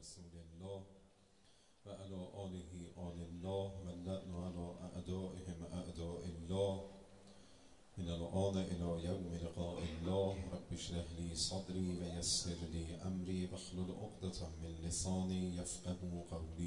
رسول الله و علی آله آل الله و اللعن علی اعدائهم اعداء الله من الآن الى یوم لقاء الله. رب اشرح لی صدری و یسر لی امری واحلل عقدة من لسانی یفقهوا قولی.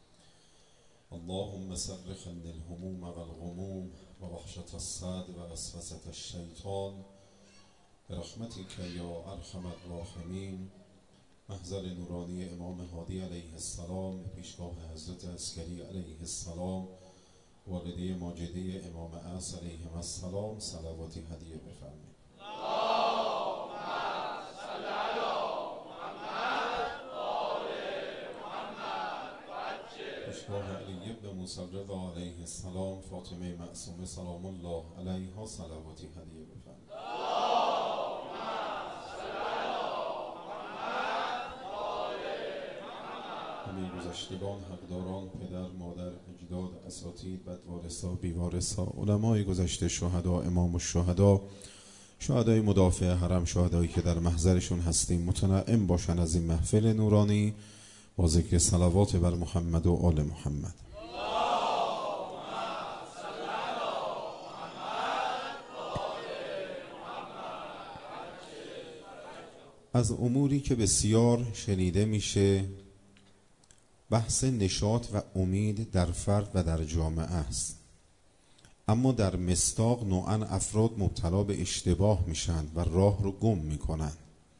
اللهم صرف عنا الهموم والغموم ووحشة الصدر ووسوسة الشیطان برحمتك یا ارحم الراحمین. محضر نورانی امام هادی علیه السلام، پیشگاه حضرت عسکری علیه السلام، والده ماجده امام عصر علیه السلام، صلواتی هدیه بفرمایید. اللهم صل علی محمد و آل محمد و عجل. پیشگاه علی ابن موسی رضا علیه السلام، فاطمه معصومه سلام الله علیها، صلواتی هدیه بفرمایید. همه گذشتگان، حقداران، پدر، مادر، اجداد، اساتید، بدوارثا، بیوارثا، علمای گذشته، شهدا، امام الشهدا، شهدای مدافع حرم، شهدایی که در محضرشون هستیم، متنعم باشن از این محفل نورانی با ذکر صلوات بر محمد و آل محمد. از اموری که بسیار شنیده میشه بحث نشاط و امید در فرد و در جامعه است، اما در مصداق نوعا افراد مبتلا به اشتباه میشن و راه رو گم میکنن.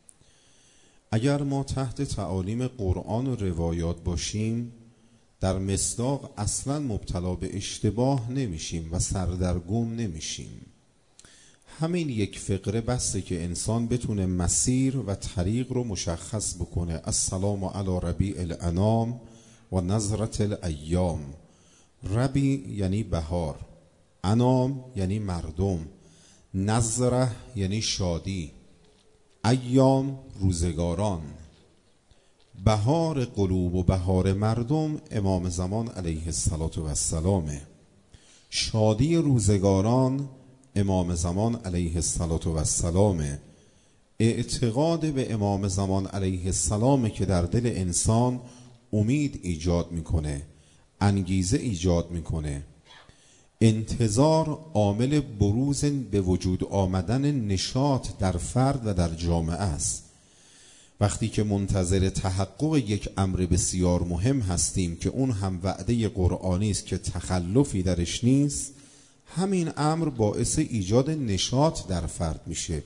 اگر ما تحت تعالیم قرآن و روایات باشیم، در مصداق اصلا مبتلا به اشتباه نمیشیم و سردرگم نمیشیم. همین یک فقره بسته که انسان بتونه مسیر و طریق رو مشخص بکنه. السلام علی ربیع الانام و نظرت الایام. ربیع یعنی بهار، انام یعنی مردم، نظره یعنی شادی، ایام روزگاران. بهار قلوب و بهار مردم امام زمان علیه السلام. شادی روزگاران امام زمان علیه السلام. اعتقاد به امام زمان علیه السلام که در دل انسان امید ایجاد میکنه، انگیزه ایجاد میکنه. انتظار عامل بروز به وجود آمدن نشاط در فرد و در جامعه است. وقتی که منتظر تحقق یک امر بسیار مهم هستیم که اون هم وعده قرآنی است که تخلفی درش نیست، همین امر باعث ایجاد نشاط در فرد میشه.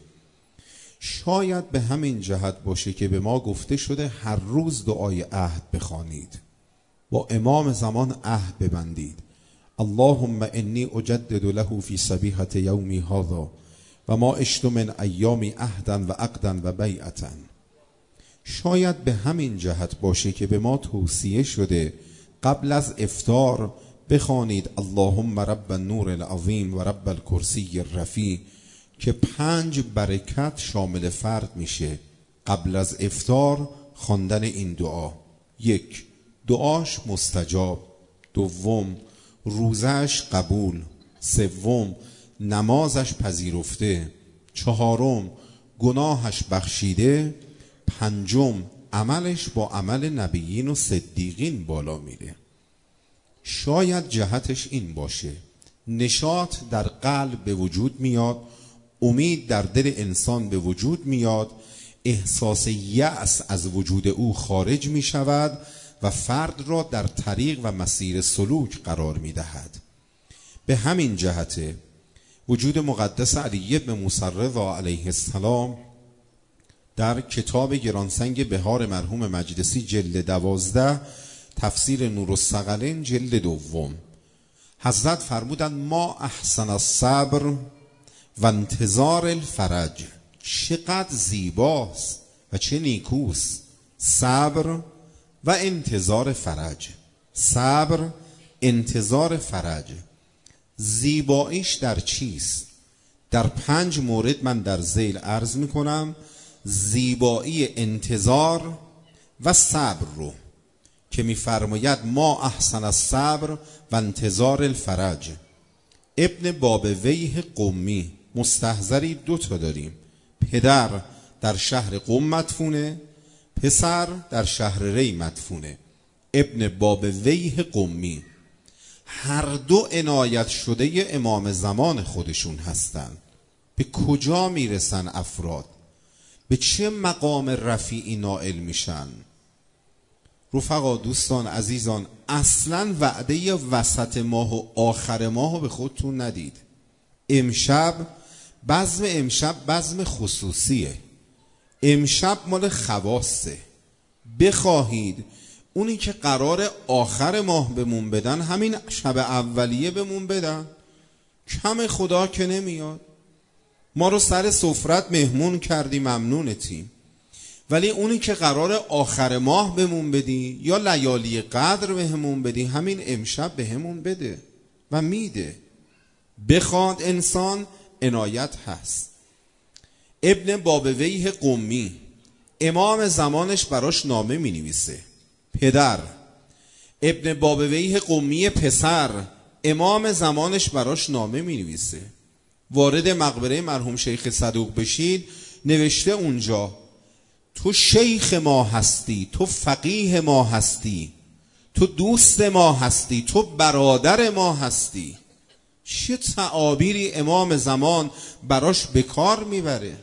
شاید به همین جهت باشه که به ما گفته شده هر روز دعای عهد بخوانید، با امام زمان عهد ببندید. اللهم انی اجدد له فی صبیحة یومی هذا و ما عشت من ایامی عهدا و عقدا و بیعتا. شاید به همین جهت باشه که به ما توصیه شده قبل از افطار بخوانید اللهم رب النور العظیم و رب الکرسی الرفیع، که 5 برکت شامل فرد میشه. قبل از افطار خواندن این دعا: 1. دعاش مستجاب. 2. روزش قبول. 3. نمازش پذیرفته. 4. گناهش بخشیده. 5. عملش با عمل نبیین و صدیقین بالا میره. شاید جهتش این باشه نشاط در قلب به وجود میاد، امید در دل انسان به وجود میاد، احساس یأس از وجود او خارج می شود و فرد را در طریق و مسیر سلوک قرار می دهد. به همین جهت وجود مقدس علی ابن موسی رضا علیه السلام در کتاب گرانسنگ بهار مرحوم مجلسی جلد 12 تفسیر نورالثقلین جلد 2 حضرت فرمودند ما احسن الصبر و انتظار الفرج. چقدر زیباست و چه نیکوست صبر و انتظار فرج. صبر، انتظار فرج. زیباییش در چیست؟ در 5 مورد من در ذیل عرض میکنم زیبایی انتظار و صبر رو که میفرماید ما احسن الصبر و انتظار الفرج. ابن بابویه قمی، مستحضری 2 تا داریم. پدر در شهر قم مدفونه پسر در شهر ری مدفونه، ابن بابویه قمی. هر دو عنایت شده امام زمان خودشون هستند. به کجا میرسن افراد؟ به چه مقام رفیعی نائل میشن؟ رفقا، دوستان عزیزان، اصلا وعده وسط ماه و آخر ماه رو به خودتون ندید. امشب بزم خصوصیه، امشب مال خواصه. بخواهید اونی که قرار آخر ماه بمون بدن همین شب اولیه بمون بدن، کم خدا که نمیاد. ما رو سر سفرت مهمون کردی، ممنونتیم، ولی اونی که قرار آخر ماه بمون بدی یا لیالی قدر بهمون بدی، همین امشب بهمون بده و میده. بخواد انسان عنایت هست. ابن بابویه قمی، امام زمانش براش نامه می نویسه. پدر ابن بابویه قمی پسر، امام زمانش براش نامه می نویسه. وارد مقبره مرحوم شیخ صدوق بشید، نوشته اونجا تو شیخ ما هستی، تو فقیه ما هستی، تو دوست ما هستی، تو برادر ما هستی. چه تعابیری امام زمان براش بکار میبره.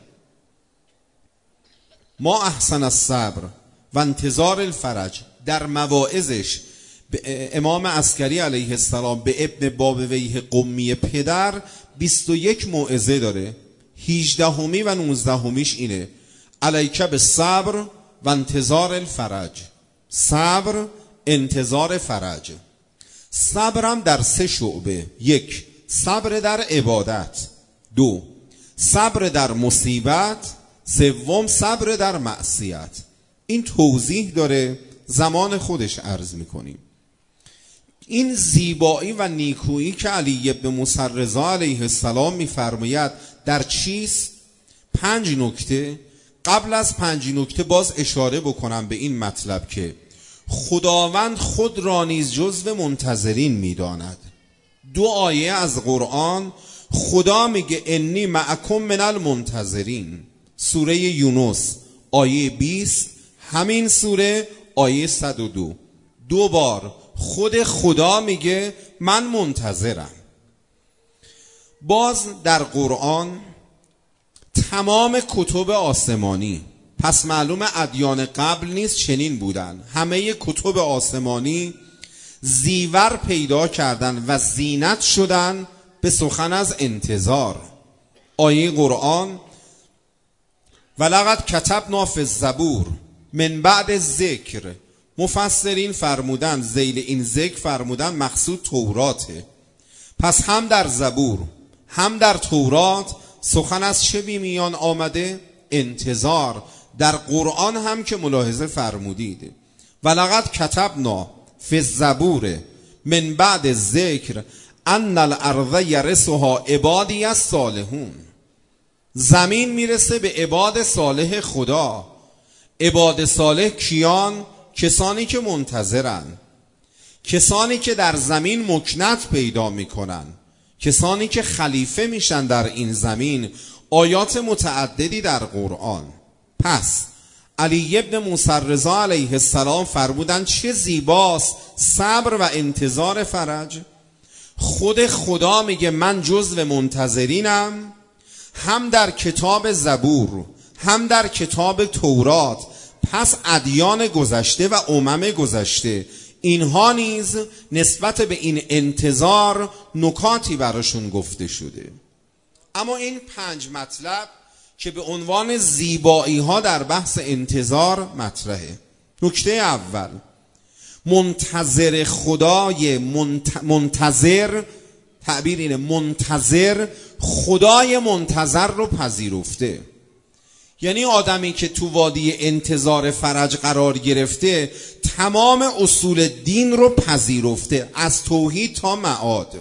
ما احسن الصبر و انتظار الفرج در مواعظش به امام عسکری علیه السلام به ابن بابویه قمی پدر 21 موعظه داره. 18می و 19میش اینه: علیک بالصبر و انتظار الفرج. صبر، انتظار فرج. صبرم در 3 شعبه: 1 صبر در عبادت، 2 صبر در مصیبت، 3 صبر در معصیت. این توضیح داره، زمان خودش عرض میکنیم. این زیبایی و نیکویی که علی بن موسی رضا علیه السلام میفرماید در چیست؟ 5 نکته. قبل از 5 نکته باز اشاره بکنم به این مطلب که خداوند خود را نیز جزو منتظرین میداند. 2 آیه از قرآن خدا میگه انی معکم من المنتظرین. سوره یونس آیه 20، همین سوره آیه 102. 2 بار خود خدا میگه من منتظرم. باز در قرآن تمام کتب آسمانی، پس معلوم ادیان قبل نیست چنین بودن، همه کتب آسمانی زیور پیدا کردن و زینت شدن به سخن از انتظار. آیه قرآن ولقد کتبنا فی الزبور من بعد ذکر، مفسرین فرمودن ذیل این ذکر فرمودن مقصود توراته. پس هم در زبور هم در تورات سخن از چه بیمیان آمده؟ انتظار. در قرآن هم که ملاحظه فرمودید ولقد کتبنا فی الزبور من بعد ذکر ان الارض یرثها عبادی الصالحون. زمین میرسه به عباد صالح خدا. عباد صالح کیان؟ کسانی که منتظرن، کسانی که در زمین مکنت پیدا میکنن، کسانی که خلیفه میشن در این زمین. آیات متعددی در قرآن. پس علی بن موسی رضا علیه السلام فرمودن چه زیباست صبر و انتظار فرج. خود خدا میگه من جزو منتظرینم، هم در کتاب زبور هم در کتاب تورات. پس ادیان گذشته و امم گذشته اینها نیز نسبت به این انتظار نکاتی براشون گفته شده. اما این 5 مطلب که به عنوان زیبایی ها در بحث انتظار مطرحه. نکته اول، منتظر خدای منتظر، تعبیر اینه منتظر خدای منتظر رو پذیرفته. یعنی آدمی که تو وادی انتظار فرج قرار گرفته تمام اصول دین رو پذیرفته، از توحید تا معاد.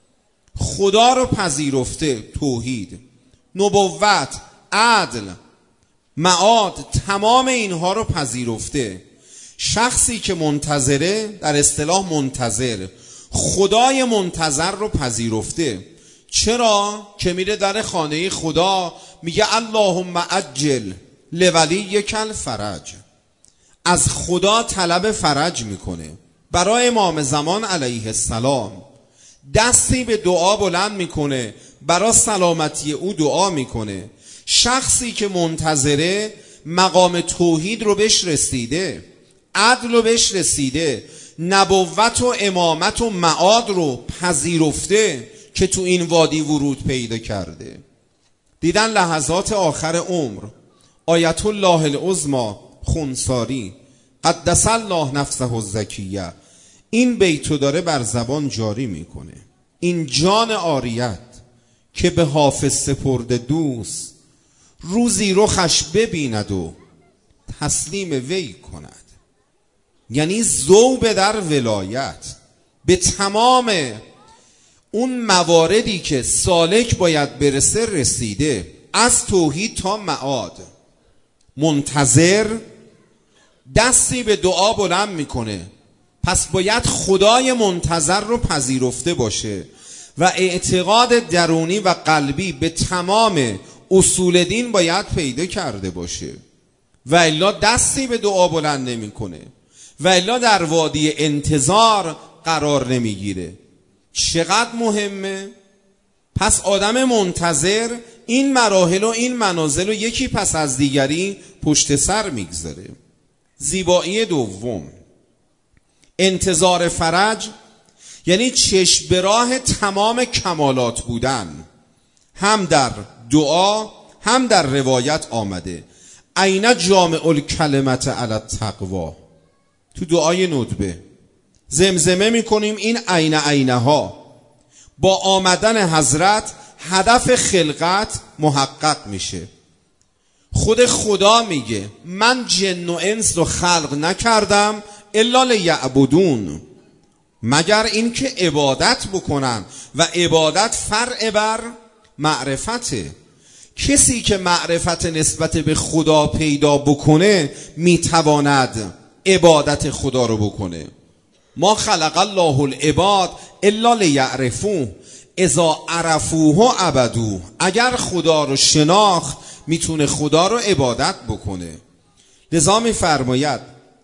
خدا رو پذیرفته، توحید، نبوت، عدل، معاد، تمام اینها رو پذیرفته. شخصی که منتظره، در اصطلاح منتظر، خدای منتظر رو پذیرفته. چرا؟ که میره در خانه خدا میگه اللهم عجل لولیک الفرج. از خدا طلب فرج میکنه. برای امام زمان علیه السلام دستی به دعا بلند میکنه، برای سلامتی او دعا میکنه. شخصی که منتظره مقام توحید رو بهش رسیده، عدل رو بهش رسیده، نبوت و امامت و معاد رو پذیرفته که تو این وادی ورود پیدا کرده. دیدن لحظات آخر عمر آیت الله العظمی خونساری قدس الله نفسه الزکیه این بیتو داره بر زبان جاری میکنه. این جان عاریت که به حافظ سپرده دوست، روزی رخش ببیند و تسلیم وی کند. یعنی ذوب در ولایت به تمام اون مواردی که سالک باید برسه رسیده، از توحید تا معاد. منتظر دستی به دعا بلند میکنه، پس باید خدای منتظر رو پذیرفته باشه و اعتقاد درونی و قلبی به تمام اصول دین باید پیدا کرده باشه، و الا دستی به دعا بلند نمیکنه، و الا در وادی انتظار قرار نمیگیره. چقدر مهمه؟ پس آدم منتظر این مراحل و این منازل رو یکی پس از دیگری پشت سر میگذاره. زیبایی دوم، انتظار فرج یعنی چشم به راه تمام کمالات بودن. هم در دعا هم در روایت آمده عین جامع الکلمت علی التقوا. تو دعای ندبه زمزمه میکنیم این عینه ها با آمدن حضرت هدف خلقت محقق میشه. خود خدا میگه من جن و انس رو خلق نکردم الا لیعبدون، مگر این که عبادت بکنن، و عبادت فرع بر معرفته. کسی که معرفت نسبت به خدا پیدا بکنه میتواند عبادت خدا رو بکنه. ما خلق الله العباد الا لیعرفوه اذا عرفوه عبدوه. اگر خدا رو شناخت میتونه خدا رو عبادت بکنه. لذا میفرماید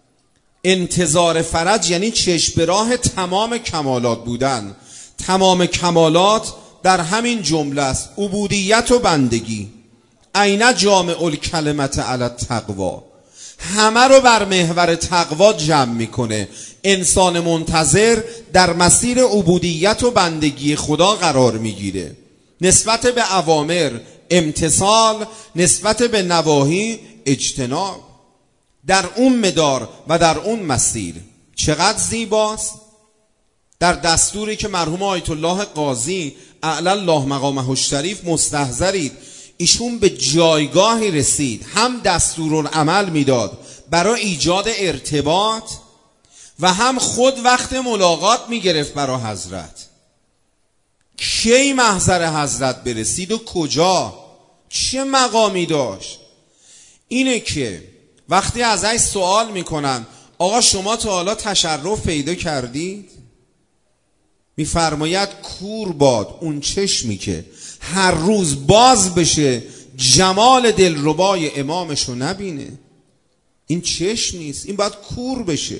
انتظار فرج یعنی چشم به راه تمام کمالات بودن. تمام کمالات در همین جمله است، عبودیت و بندگی. عین جامع الکلمت علی التقوا، همه رو بر محور تقوا جمع میکنه. انسان منتظر در مسیر عبودیت و بندگی خدا قرار میگیره. نسبت به اوامر امتثال، نسبت به نواهی اجتناب، در اون مدار و در اون مسیر. چقدر زیباست. در دستوری که مرحوم آیت الله قاضی اعلی الله مقامه الشریف مستحضرید، ایشون به جایگاهی رسید هم دستورالعمل میداد برای ایجاد ارتباط و هم خود وقت ملاقات میگرفت برای حضرت. کی محضر حضرت برسید و کجا، چه مقامی داشت؟ اینه که وقتی ازش سوال میکنن آقا شما تا حالا تشرف پیدا کردید؟ میفرماید کور باد اون چشمی که هر روز باز بشه جمال دلربای امامشو نبینه. این چشم نیست، این باید کور بشه.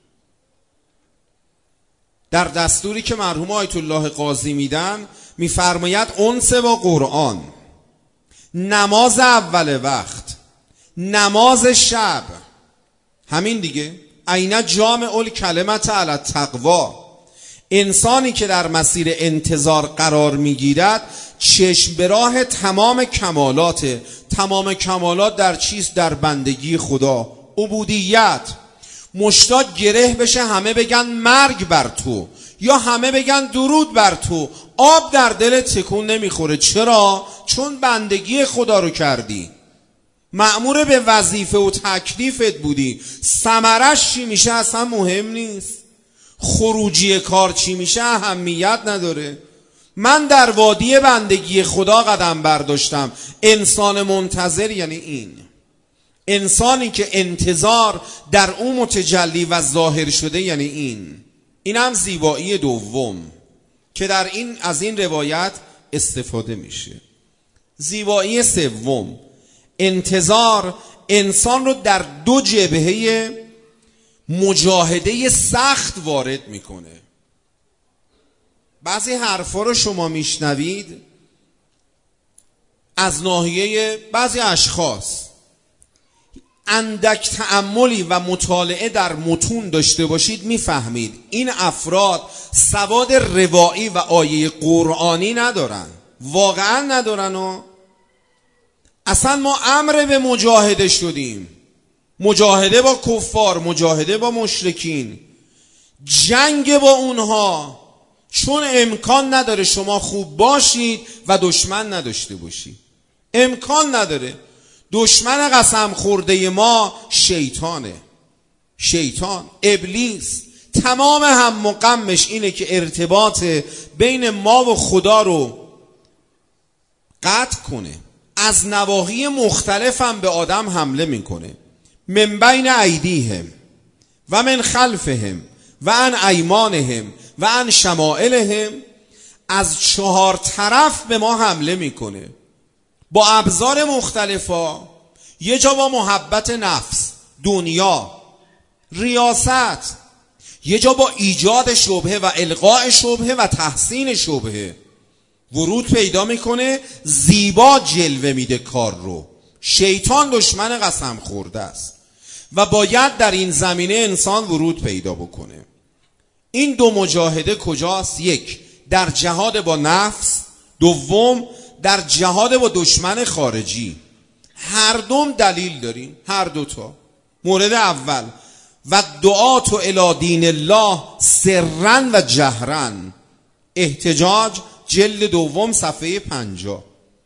در دستوری که مرحوم آیت الله قاضی میدن میفرماید انس با قرآن، نماز اول وقت، نماز شب، همین دیگه، عین جامع الکلمت علی التقوا. انسانی که در مسیر انتظار قرار میگیرد چشم به راه تمام کمالات. تمام کمالات در چیست؟ در بندگی خدا، عبودیت. مشتاق گره بشه همه بگن مرگ بر تو یا همه بگن درود بر تو، آب در دل تکون نمیخوره. چرا؟ چون بندگی خدا رو کردی، مأمور به وظیفه و تکلیفت بودی. ثمرش چی میشه اصلا مهم نیست، خروجی کار چی میشه اهمیت نداره. من در وادی بندگی خدا قدم برداشتم. انسان منتظر یعنی این انسانی که انتظار در اون متجلی و ظاهر شده، یعنی این هم زیبایی دوم که در این از این روایت استفاده میشه. زیبایی سوم، انتظار انسان رو در دو جبهه مجاهده سخت وارد میکنه. بعضی حرفا رو شما میشنوید از ناحیه بعضی اشخاص، اندک تأملی و مطالعه در متون داشته باشید میفهمید این افراد سواد روایی و آیه قرآنی ندارن، واقعا ندارن. و اصلا ما امر به مجاهده شدیم، مجاهده با کفار، مجاهده با مشرکین، جنگ با اونها، چون امکان نداره شما خوب باشید و دشمن نداشته باشید. امکان نداره. دشمن قسم خورده ما شیطانه، شیطان، ابلیس. تمام هم و غمش اینه که ارتباط بین ما و خدا رو قطع کنه. از نواحی مختلف هم به آدم حمله میکنه. من بین ایدیهم و من خلفهم و عن ایمانهم و عن شمائلهم، از 4 طرف به ما حمله میکنه با ابزار مختلفا. یه جا با محبت نفس، دنیا، ریاست، یه جا با ایجاد شبهه و القاء شبهه و تحسین شبهه ورود پیدا میکنه، زیبا جلوه میده کار رو. شیطان دشمن قسم خورده است و باید در این زمینه انسان ورود پیدا بکنه. این 2 مجاهده کجاست؟ 1 در جهاد با نفس، 2 در جهاد با دشمن خارجی. هر دوم دلیل داریم، هر دوتا. مورد اول و دعات الی دین الله سرا و جهرا، احتجاج جلد 2 صفحه 50.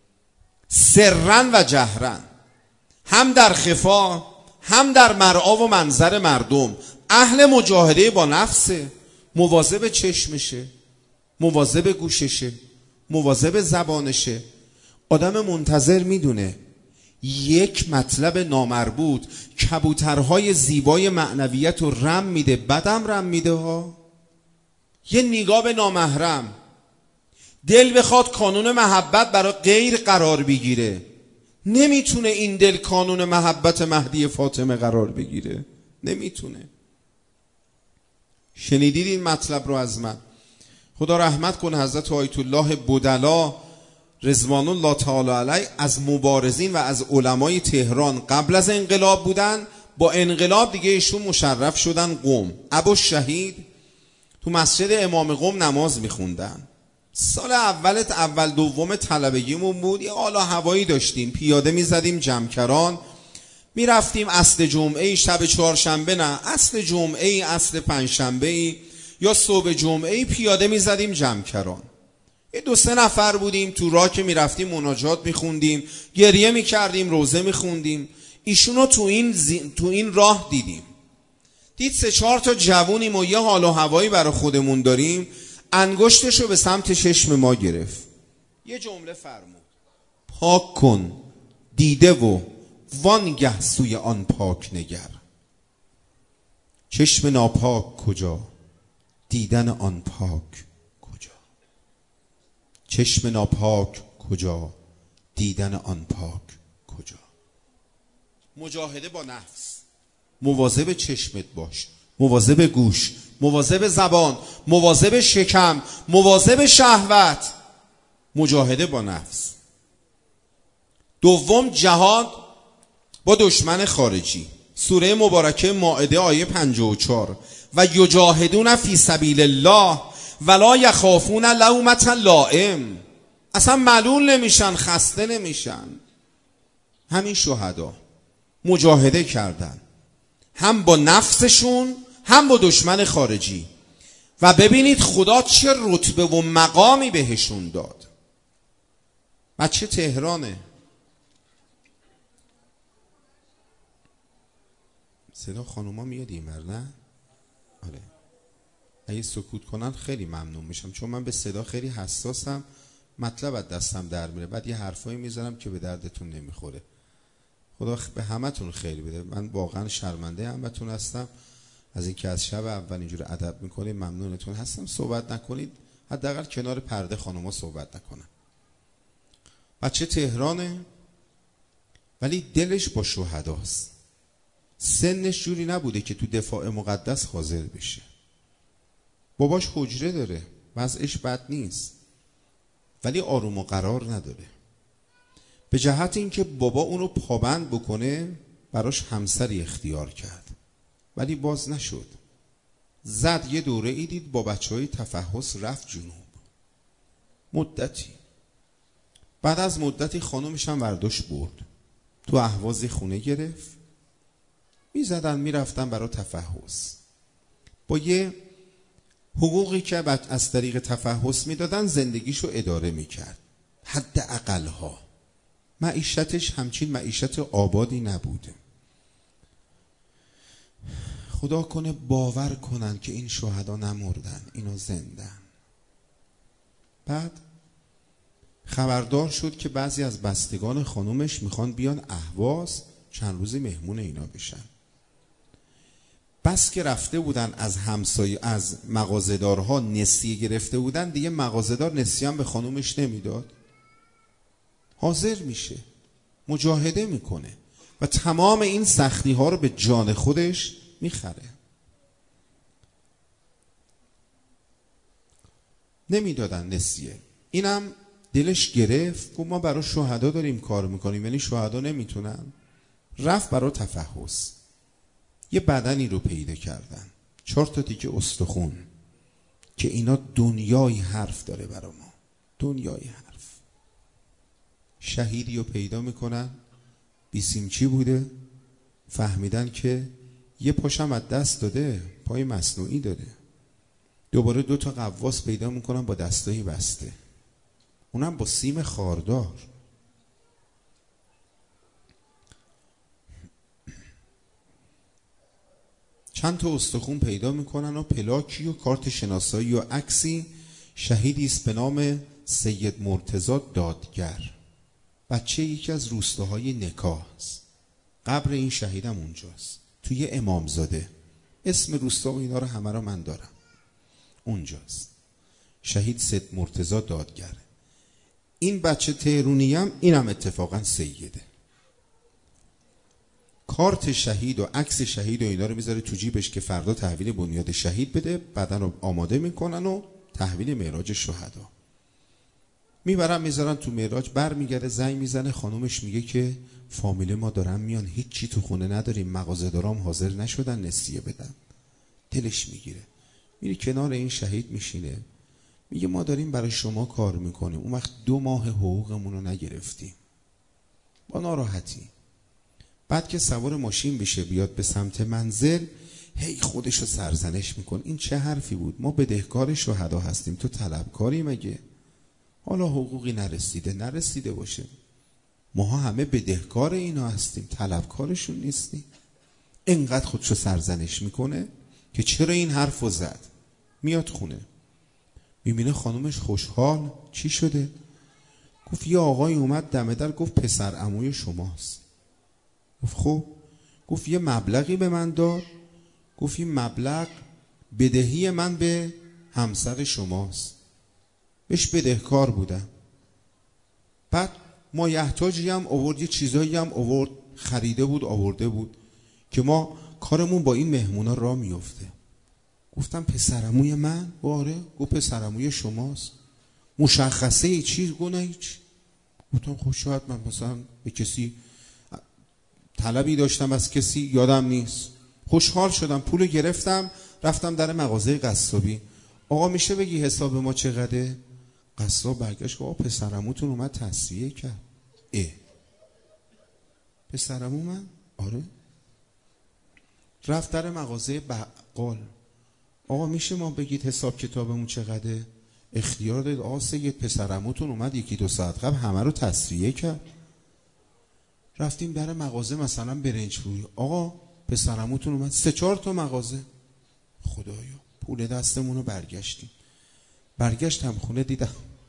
سرا و جهرا، هم در خفا هم در مرعا و منظر مردم. اهل مجاهده با نفسه، مواظب چشمشه، مواظب گوششه، مواظب زبانشه. آدم منتظر میدونه یک مطلب نامربوط کبوترهای زیبای معنویت رو رم میده، بدم رم میده ها. یه نگاه به نامحرم، دل بخواد کانون محبت برای غیر قرار بگیره، نمیتونه این دل کانون محبت مهدی فاطمه قرار بگیره، نمیتونه. شنیدید این مطلب رو از من؟ خدا رحمت کنه حضرت آیت الله بدلا رضوان الله تعالی علیه از مبارزین و از علمای تهران قبل از انقلاب بودن. با انقلاب دیگه ایشون مشرف شدن قم. ابوالشهید تو مسجد امام قم نماز میخوندن. سال اول دوم طلبگیمون بود. یه حالا هوایی داشتیم، پیاده میزدیم جمکران، میرفتیم اصل جمعه، شب 4شنبه نه، اصل جمعه، اصل 5شنبه یا صبح جمعه، پیاده میزدیم جمکران. یه 2-3 نفر بودیم تو راه که میرفتیم مناجات میخوندیم، گریه میکردیم، روزه میخوندیم. ایشونو تو این راه دیدیم. دید 3-4 تا جوونیم و یه حال و هوایی برای خودمون داریم. انگشتشو به سمت چشم ما گرفت، یه جمله فرمود: پاک کن دیده و وانگه سوی آن پاک نگر. چشم ناپاک کجا، دیدن آن پاک کجا. چشم ناپاک کجا، دیدن آن پاک کجا. مجاهده با نفس، مواظب چشمت باش، مواظب گوش، مواظب زبان، مواظب شکم، مواظب شهوت. مجاهده با نفس. 2 جهاد با دشمن خارجی. سوره مبارکه مائده آیه 54: و یجاهدون فی سبیل الله ولا یخافون لومة لائم. اصلا ملول نمیشن، خسته نمیشن. همین شهدا مجاهده کردن، هم با نفسشون هم با دشمن خارجی. و ببینید خدا چه رتبه و مقامی بهشون داد. بچه تهرانه. صدا خانوما میاد این ور نه؟ آره. اگه سکوت کنن خیلی ممنون میشم، چون من به صدا خیلی حساسم، مطلب از دستم در میره، بعد یه حرفایی میذارم که به دردتون نمیخوره. خدا به همتون خیلی بده. من واقعا شرمنده همتون هستم از اینکه از شب اول اینجوری ادب میکنید. ممنونتون هستم. صحبت نکنید، حداقل کنار پرده خانوما صحبت نکنن. بچه تهرانه ولی دلش با شهداست. سنش جوری نبوده که تو دفاع مقدس حاضر بشه. باباش حجره داره، وضعش بد نیست، ولی آروم و قرار نداره. به جهت اینکه بابا اونو پابند بکنه براش همسری اختیار کرد، ولی باز نشد. زد یه دوره ای دید با بچهای تفحص رفت جنوب مدتی. بعد از مدتی خانومش هم برداشت برد تو اهواز خونه گرفت، میزدن میرفتن برای تفحص. با یه حقوقی که از طریق تفحص میدادن زندگیشو اداره میکرد، حد اقلها. معیشتش همچین معیشت آبادی نبوده. خدا کنه باور کنن که این شهدا نمردن، اینا زندن. بعد خبردار شد که بعضی از بستگان خانومش میخوان بیان اهواز چند روزی مهمون اینا بشن. بس که رفته بودن از همسایه، از مغازه‌دارها نسیه گرفته بودن، دیگه مغازه‌دار نسیه هم به خانومش نمیداد. حاضر میشه، مجاهده میکنه و تمام این سختی ها رو به جان خودش میخره. نمیدادن نسیه. اینم دلش گرفت، گفت ما برای شهدا داریم کار میکنیم، یعنی شهدا نمیتونن. رفت برای تفحص. یه بدنی رو پیدا کردن، 4 تیکه استخون، که اینا دنیای حرف داره برای ما، دنیای حرف. شهیدی رو پیدا میکنن، بیسیمچی بوده، فهمیدن که یه پاشم از دست داده، پای مصنوعی داره. دوباره 2 قواس پیدا میکنن با دستایی بسته، اونم با سیم خاردار. چند تا استخون پیدا میکنن و پلاکی و کارت شناسایی و عکسی. شهیدی است به نام سید مرتضی دادگر، بچه یکی از روستاهای نکاه است. قبر این شهیدم اونجاست، توی امامزاده. اسم روستا و اینا رو همه رو من دارم. اونجاست شهید سید مرتضی دادگر. این بچه تهرونی هم، اینم اتفاقا سیده. کارت شهید و عکس شهید و اینا رو میذاره تو جیبش که فردا تحویل بنیاد شهید بده. بدن رو آماده میکنن و تحویل معراج شهدا میبرن، میذارن تو معراج. برمیگرده زنگ میزنه، خانومش میگه که فامیل ما دارن میان، هیچ چی تو خونه نداریم، مغازه‌دارام حاضر نشدن نسیه بدن. دلش میگیره، میره کنار این شهید میشینه، میگه ما داریم برای شما کار میکنیم، اون وقت 2 ماه حقوقمون رو نگرفتیم. با ناراحتی. بعد که سوار ماشین بشه بیاد به سمت منزل، هی خودشو سرزنش میکن. این چه حرفی بود؟ ما بدهکار شهدا هستیم، تو طلبکاری مگه؟ حالا حقوقی نرسیده باشه، ماها همه بدهکار اینا هستیم، طلبکارشون نیستیم. اینقدر خودشو سرزنش میکنه که چرا این حرفو زد. میاد خونه، میبینه خانومش خوشحال. چی شده؟ گفت یه آقای اومد دم در، گفت پسر عموی شماست. گفت خب. گفت یه مبلغی به من داد، گفت این مبلغ بدهی من به همسر شماست، بهش بدهکار بودم. بعد ما یحتاجی هم آورد، یه چیزایی هم آورد، خریده بود آورده بود که ما کارمون با این مهمونا را میفته. گفتم پسرعموی من؟ آره. گفت پسرعموی شماست. مشخصه ای چیز؟ گفت نه هیچ. گفتم خب شاید من مثلا به کسی طلبی داشتم از کسی، یادم نیست. خوشحال شدم، پولو گرفتم، رفتم در مغازه قصابی. آقا میشه بگی حساب ما چقدره؟ قصاب برگشت گفت آقا پسرعموتون اومد تصفیه کرد. پسرعمو من؟ آره. رفت در مغازه بقال. آقا میشه ما بگید حساب کتابمون چقدره؟ اختیار داد. آقا سید پسرعموتون اومد 1-2 ساعت قبل همه رو تصفیه کرد. رفتیم در مغازه مثلا برنج فروشی. آقا پسرعموتون اومد. 3-4 تا مغازه. خدایا پول دستمون رو برگشتیم. برگشتم خونه دیدم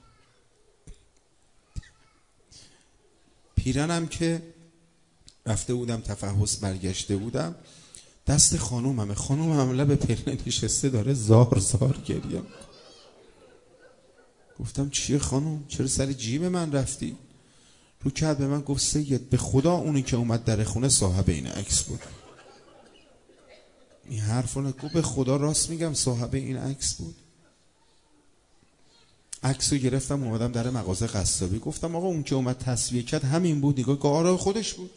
پیرنم که رفته بودم تفحص برگشته بودم، دست خانومم لب پرنه نشسته داره زار زار گریه. گفتم چیه خانوم؟ چرا سر جیب من رفتی؟ رو کرد به من گفت سید به خدا اونی که اومد در خونه صاحب این عکس بود. این حرف رو گفت به خدا راست میگم صاحب این عکس بود. عکس رو گرفتم اومدم در مغازه قصابی، گفتم آقا اون که اومد تصویه کرد همین بود؟ نگاه که آره خودش بود.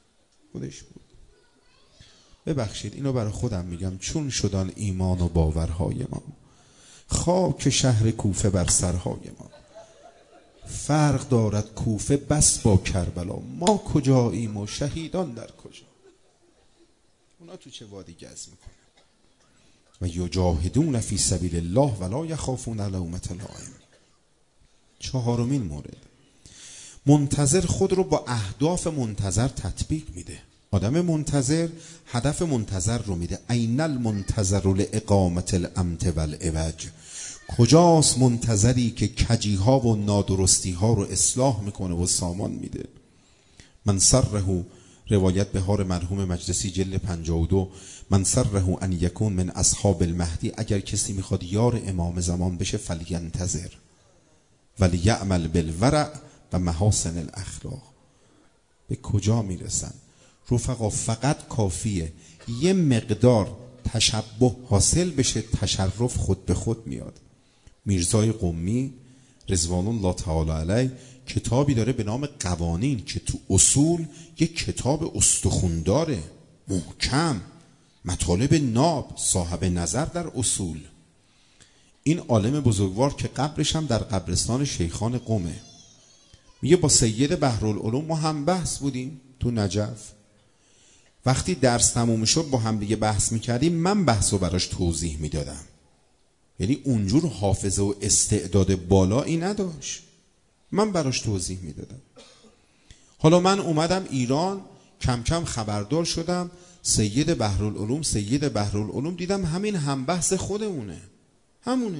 ببخشید اینو برای خودم میگم، چون شدن ایمان و باورهای ما خاک شهر کوفه بر سرهای ما. فرق دارد کوفه بس با کربلا، ما کجاییم و شهیدان در کجا. اونا تو چه وادی گز میکنن؟ و یجاهدون فی سبیل الله ولا یخافون لومة لائم. چهارمین مورد، منتظر خود رو با اهداف منتظر تطبیق میده. آدم منتظر هدف منتظر رو میده. این المنتظر لاقامت الامت والعوج. کجاست منتظری که کجیها و نادرستیها رو اصلاح میکنه و سامان میده؟ من سره، روایت بهار مرحوم مجلسی جلد 52، من سره ان یکون من اصحاب المهدی، اگر کسی میخواد یار امام زمان بشه فلینتظر ولیعمل بالورع و محاسن الاخلاق. به کجا میرسن رفقا؟ فقط کافیه یه مقدار تشبه حاصل بشه، تشرف خود به خود میاد. میرزای قمی رضوان الله تعالی علیه کتابی داره به نام قوانین که تو اصول یک کتاب استخونداره، محکم، مطالب ناب، صاحب نظر در اصول. این عالم بزرگوار که قبرش هم در قبرستان شیخان قمه، میگه با سید بحرالعلوم ما هم بحث بودیم تو نجف. وقتی درس تموم شد با هم دیگه بحث میکردیم، من بحث رو براش توضیح میدادم. یعنی اونجور حافظه و استعداد بالایی نداشت، من براش توضیح میدادم. حالا من اومدم ایران، کم کم خبردار شدم سید بحرالعلوم دیدم همین هم بحث خودمونه، همونه.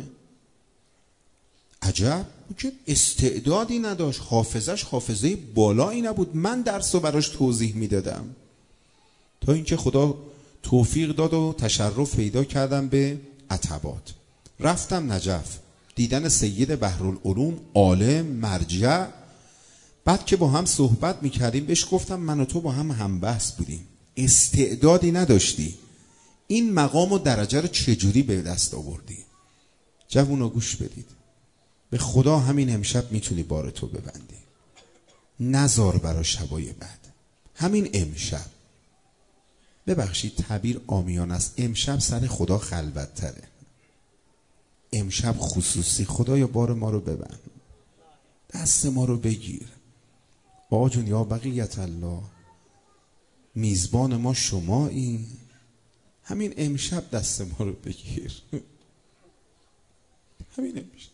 عجب که استعدادی نداشت، حافظش حافظه بالایی نبود، من درس رو براش توضیح میدادم. تا اینکه خدا توفیق داد و تشرف پیدا کردم به عتبات. رفتم نجف دیدن سید بحرالعلوم، عالم مرجع. بعد که با هم صحبت میکردیم بهش گفتم من و تو با هم بحث بودیم، استعدادی نداشتی، این مقام و درجه رو چجوری به دست آوردی؟ جوونا گوش بدید، به خدا همین امشب میتونی بار تو ببندی، نزار برا شبای بعد. همین امشب، ببخشید تعبیر عامیانه است، امشب سر خدا خلوت تره، امشب خصوصی. خدایا بار ما رو ببند، دست ما رو بگیر. آقا جون یا بقیت الله، میزبان ما شمایی، همین امشب دست ما رو بگیر، همین امشب.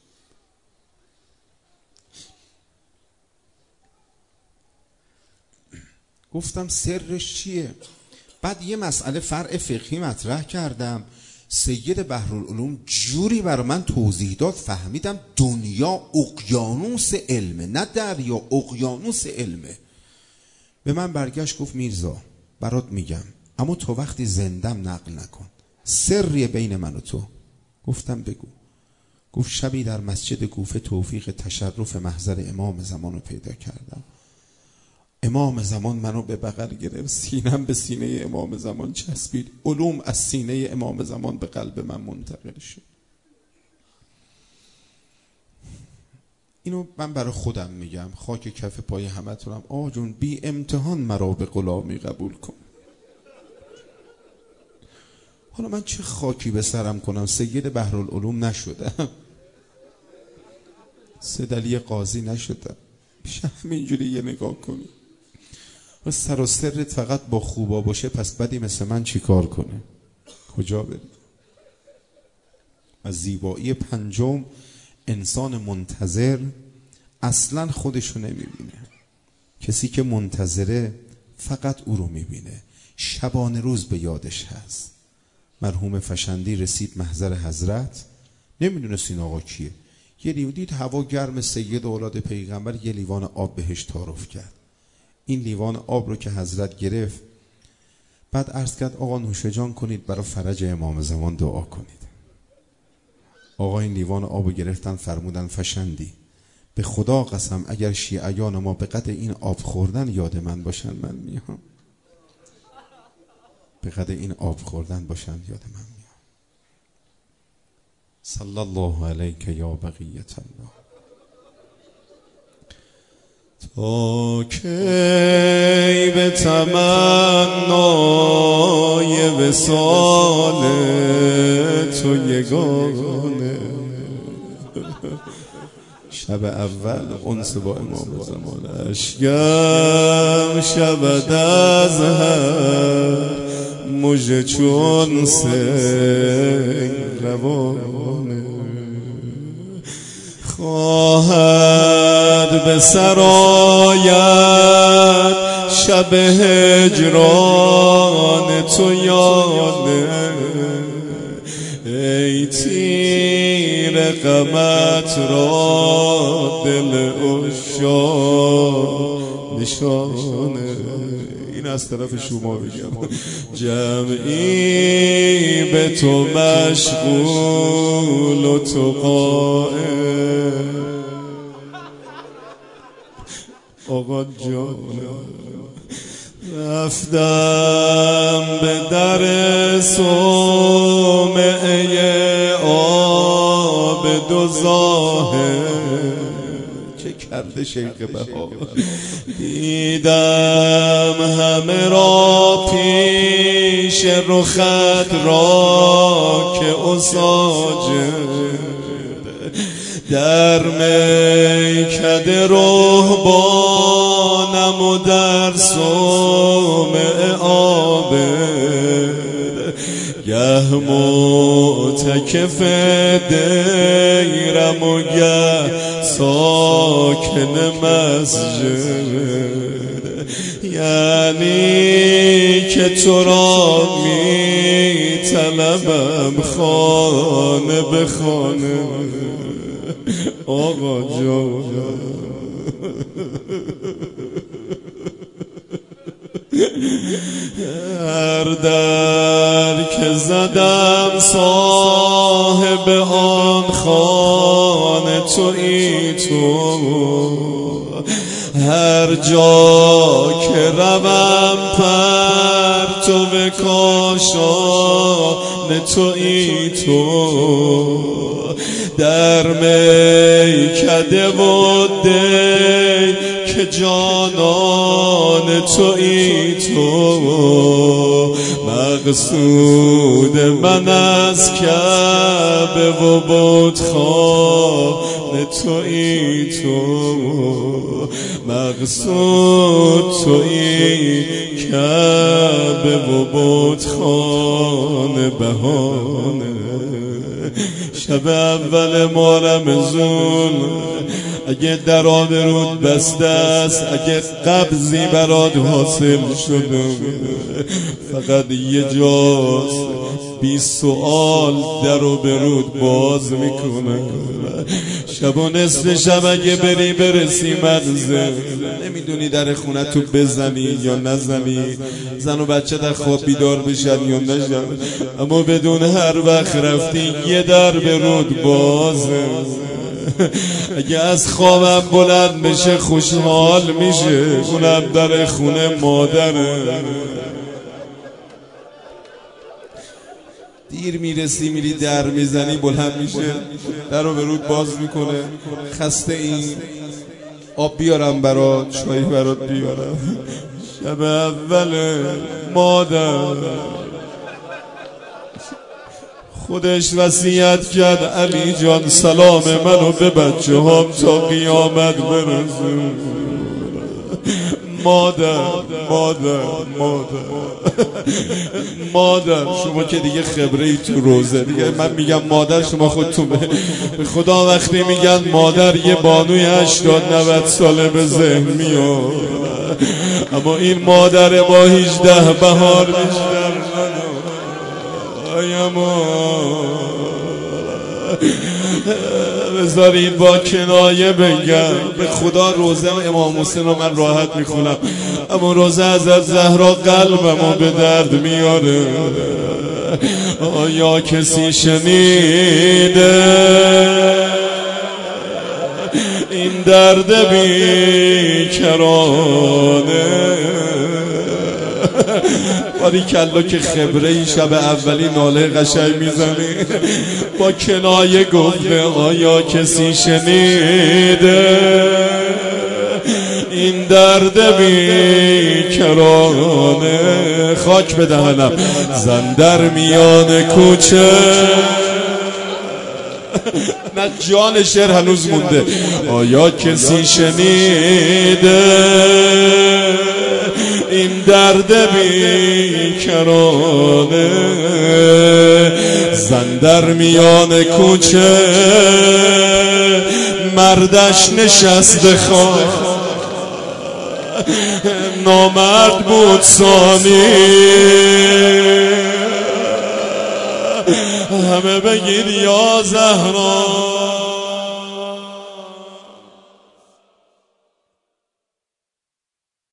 گفتم سرش چیه؟ بعد یه مسئله فرع فقهی مطرح کردم، سید بحرالعلوم جوری برای من توضیح داد فهمیدم دنیا اقیانوس علمه، نه دریا، اقیانوس علمه. به من برگشت گفت میرزا برات میگم، اما تو وقتی زندم نقل نکن، سریه بین من و تو. گفتم بگو. گفت شبی در مسجد کوفه توفیق تشرف محضر امام زمان رو پیدا کردم. امام زمان منو به بغل گرفت، سینم به سینه امام زمان چسبید، علوم از سینه امام زمان به قلب من منتقل شد. اینو من برای خودم میگم، خاک کف پای همتونم. آقا جون بی امتحان مرا به غلامی قبول کن. حالا من چه خاکی به سرم کنم؟ سید بحرالعلوم نشدم، سیدعلی قاضی نشدم، همینجوری یه نگاه کنی و سر و سرت فقط با خوبا باشه، پس بدی مثل من چی کار کنه؟ کجا بری؟ از زیبایی پنجم، انسان منتظر اصلا خودشو نمیبینه. کسی که منتظره فقط او رو میبینه، شبانه روز به یادش هست. مرحوم فشندی رسید محضر حضرت، نمیدونست این آقا کیه. یه لیوان دید هوا گرم، سید اولاد پیغمبر یه لیوان آب بهش تعارف کرد. این لیوان آب رو که حضرت گرفت، بعد عرض کرد آقا نوش جان کنید، برای فرج امام زمان دعا کنید. آقا این لیوان آب رو گرفتن، فرمودن فشندی به خدا قسم اگر شیعیان ما به قدر این آب خوردن یاد من باشن، من میام. به قدر این آب خوردن باشن یاد من میاد. صلی الله علیک یا بقیت الله. تا کی به تمنای وصال تو یگانه. شب اول انس با امام زمان اشکم شود از هم مژه چون سنگ روانه. خواهد به سرایت شب هجران تو یانه. ای تیر غمت را دل عشاق نشانه. این از طرف شما بگم. جمعی به تو مشغول و تو قائم. آقا جان رفتم به در صومعه آب دو ظاهر که کرده شیخ بها. دیدم همه را پیش رخت را که اساجد در میکده رهبانم و در صومعه عابد. گه معتکف دیرم و گه ساکن مسجد. یعنی که تو را می طلبم خانه به خانه. آقا جان هر در که زدم صاحب آن خانه تویی تو. هر جا که روم پرتو کاشانه تویی تو. در میکده و دی که جانان تویی تو. مقصود من از کعبه و بتخانه تویی تو. مقصود تویی کعبه و بتخانه بهانه. شب اول ماه رمضان اگه در آبرود بسته است، اگه قبضی برات حاصل شده فقط یه جاست، 20 سوال در آبرود باز میکنه. شب و نصف شب اگه بری برسی منزل نمیدونی در خونه تو بزنی یا نزنی، زن و بچه در خواب بیدار بشن یا نشن، اما بدون هر وقت رفتی یه در به رود بازه. اگه از خوابم بلند بشه خوشحال میشه، اونم در خونه مادره. دیر میرسی میری در میزنی بلند میشه در رو به رود باز میکنه. خسته این آب بیارم برات، چای برات بیارم. شب اول مادر خودش وصیت کرد علی جان سلام منو به بچه هم تا قیامت برسون. مادر مادر مادر مادر شما که دیگه خبره ای تو روزه دیگه. من میگم مادر، شما خودتون به خدا وقتی میگن مادر یه بانوی 80-90 ساله به ذهن میاد، اما این مادر با 18 بهار بیشتر بذارید با کنایه بگم به خدا روزه امام حسین رو من راحت میخونم، اما روزه حضرت زهرا قلبمو به درد میاره. آیا کسی شنیده این درد بیکرانه؟ باریکلا که خبره این شب اولی ناله قشنگ میزنی. با کنایه گفته آیا کسی شنیده این درد بیکرانه؟ خاک به دهنم زن در میان کوچه. نه جان شعر هنوز مونده. آیا کسی شنیده این درد بیکرانه؟ زن در میان کوچه مردش نشسته خواه. نامرد بود ثانی همه بگید یا زهرا.